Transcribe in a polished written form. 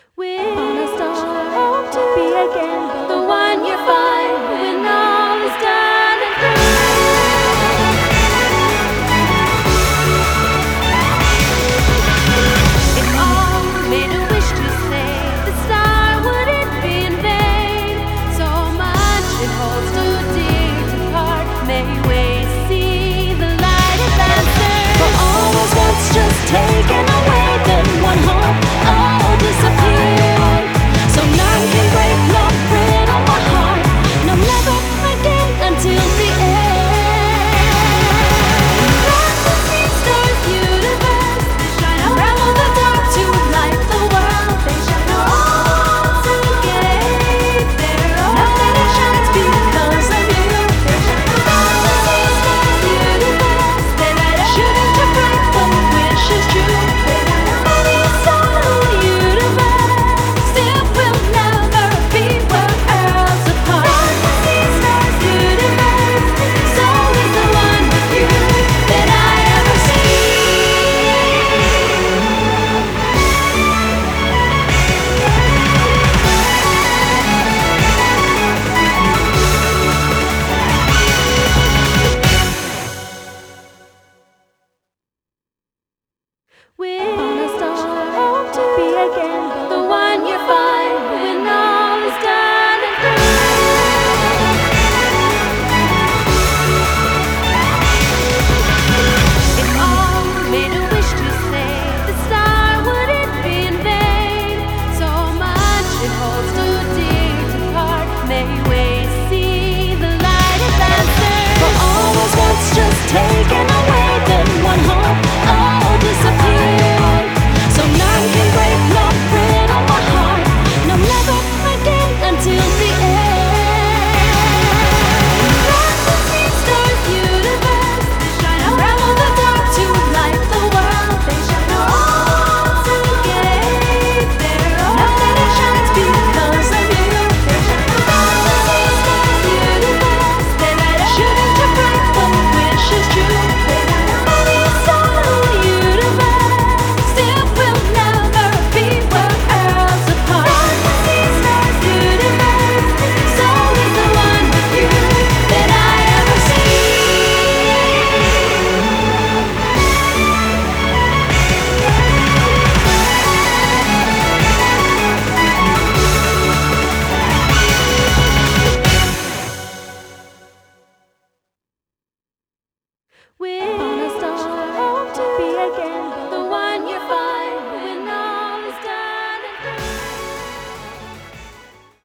On a star, hope to be again the one you find when all is done and through. If all made a wish to say the star wouldn't be in vain, so much it holds too dear to part. May we see the light advances. For all was once just taken away, then one hope all disappeared. So none can break, no friend on my heart, no never again until the end. Let the sea stars universe unravel the dark to light the world. They shine all together. Know that it shines because of you. They shine all the sea stars universe. They light up, shooting to bright the wish is true. They light up any soul universe. Still will never be worlds apart. The sea stars universe. So is the one with you that I ever see. On a star, hope to be again the one you find.